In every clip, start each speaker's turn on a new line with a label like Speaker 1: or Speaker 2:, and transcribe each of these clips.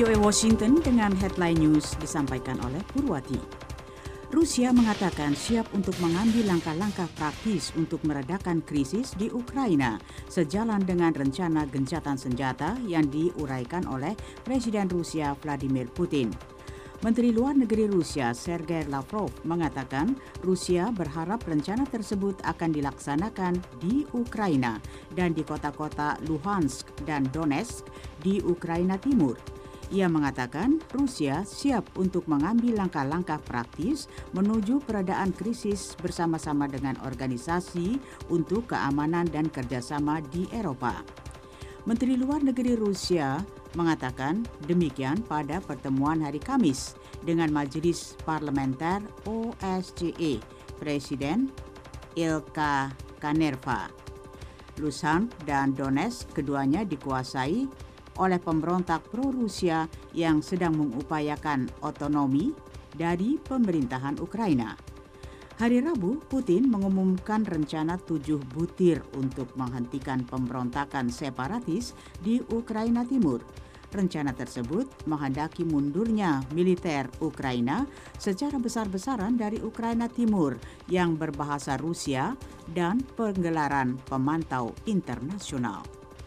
Speaker 1: VOA Washington dengan headline news disampaikan oleh Purwati. Rusia mengatakan siap untuk mengambil langkah-langkah praktis untuk meredakan krisis di Ukraina sejalan dengan rencana gencatan senjata yang diuraikan oleh Presiden Rusia Vladimir Putin. Menteri Luar Negeri Rusia Sergei Lavrov mengatakan Rusia berharap rencana tersebut akan dilaksanakan di Ukraina dan di kota-kota Luhansk dan Donetsk di Ukraina Timur. Ia mengatakan Rusia siap untuk mengambil langkah-langkah praktis menuju peredaan krisis bersama-sama dengan organisasi untuk keamanan dan kerjasama di Eropa. Menteri Luar Negeri Rusia mengatakan demikian pada pertemuan hari Kamis dengan Majelis Parlementer OSCE Presiden Ilkka Kanerva. Luhansk dan Donetsk keduanya dikuasai oleh pemberontak pro-Rusia yang sedang mengupayakan otonomi dari pemerintahan Ukraina. Hari Rabu, Putin mengumumkan rencana 7 butir untuk menghentikan pemberontakan separatis di Ukraina Timur. Rencana tersebut menghendaki mundurnya militer Ukraina secara besar-besaran dari Ukraina Timur yang berbahasa Rusia dan penggelaran pemantau internasional.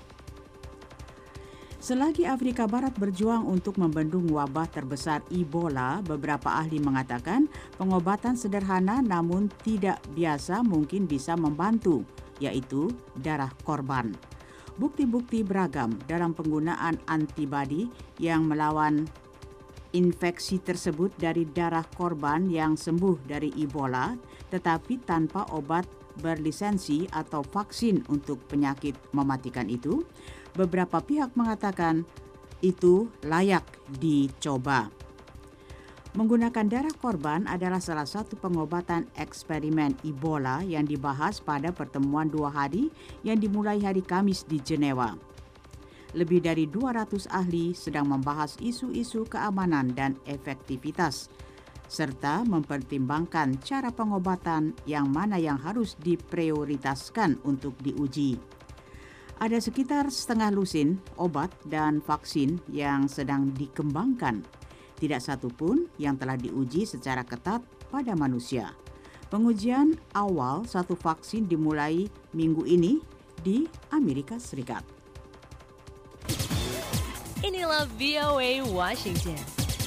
Speaker 1: Selagi Afrika Barat berjuang untuk membendung wabah terbesar Ebola, beberapa ahli mengatakan pengobatan sederhana namun tidak biasa mungkin bisa membantu, yaitu darah korban. Bukti-bukti beragam dalam penggunaan antibodi yang melawan infeksi tersebut dari darah korban yang sembuh dari Ebola, tetapi tanpa obat berlisensi atau vaksin untuk penyakit mematikan itu. Beberapa pihak mengatakan itu layak dicoba. Menggunakan darah korban adalah salah satu pengobatan eksperimen Ebola yang dibahas pada pertemuan 2 hari yang dimulai hari Kamis di Jenewa. Lebih dari 200 ahli sedang membahas isu-isu keamanan dan efektivitas, serta mempertimbangkan cara pengobatan yang mana yang harus diprioritaskan untuk diuji. Ada sekitar setengah lusin obat dan vaksin yang sedang dikembangkan. Tidak satu pun yang telah diuji secara ketat pada manusia. Pengujian awal satu vaksin dimulai minggu ini di Amerika Serikat.
Speaker 2: Inilah VOA Washington.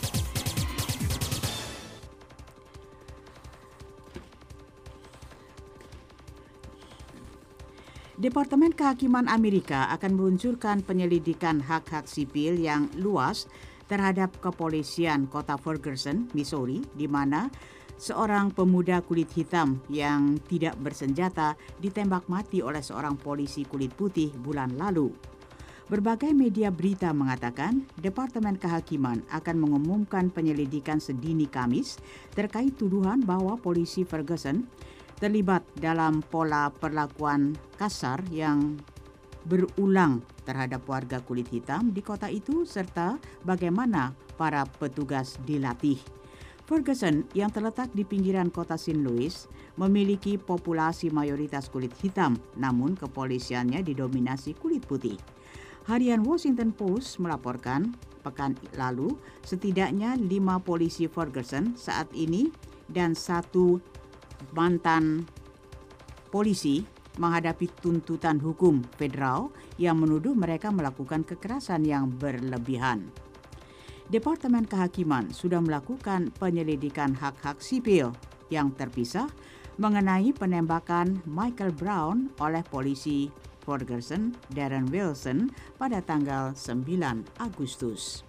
Speaker 1: Departemen Kehakiman Amerika akan meluncurkan penyelidikan hak-hak sipil yang luas terhadap kepolisian kota Ferguson, Missouri, di mana seorang pemuda kulit hitam yang tidak bersenjata ditembak mati oleh seorang polisi kulit putih bulan lalu. Berbagai media berita mengatakan Departemen Kehakiman akan mengumumkan penyelidikan sedini Kamis terkait tuduhan bahwa polisi Ferguson terlibat dalam pola perlakuan kasar yang berulang terhadap warga kulit hitam di kota itu serta bagaimana para petugas dilatih. Ferguson yang terletak di pinggiran kota St. Louis memiliki populasi mayoritas kulit hitam, namun kepolisiannya didominasi kulit putih. Harian Washington Post melaporkan pekan lalu setidaknya 5 polisi Ferguson saat ini dan 1 mantan polisi menghadapi tuntutan hukum federal yang menuduh mereka melakukan kekerasan yang berlebihan. Departemen Kehakiman sudah melakukan penyelidikan hak-hak sipil yang terpisah mengenai penembakan Michael Brown oleh polisi Ferguson Darren Wilson pada tanggal 9 Agustus.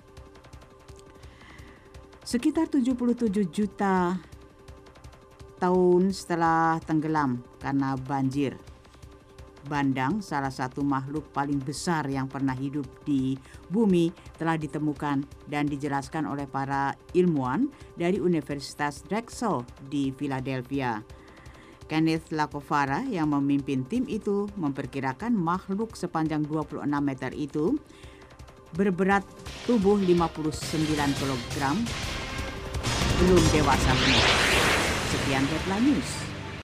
Speaker 1: Sekitar 77 juta tahun setelah tenggelam karena banjir, bandang, salah satu makhluk paling besar yang pernah hidup di bumi, telah ditemukan dan dijelaskan oleh para ilmuwan dari Universitas Drexel di Philadelphia. Kenneth Lacovara yang memimpin tim itu memperkirakan makhluk sepanjang 26 meter itu berberat tubuh 59 kg, belum dewasa penuh. Sekian headline news.